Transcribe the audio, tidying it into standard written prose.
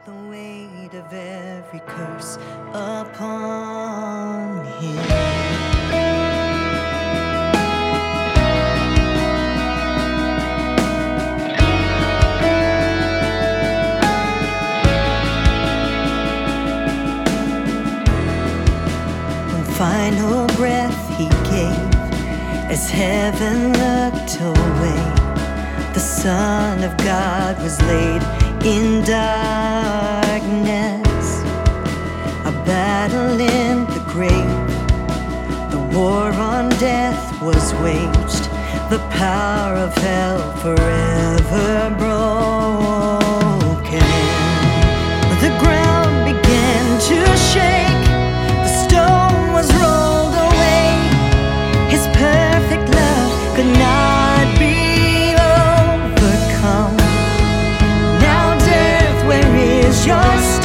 the weight of every curse upon him. Final breath he gave as heaven looked away. The Son of God was laid in darkness. A battle in the grave, the war on death was waged. The power of hell forever broken. The ground began to shake. Was rolled away. His perfect love could not be overcome. Now death, where is your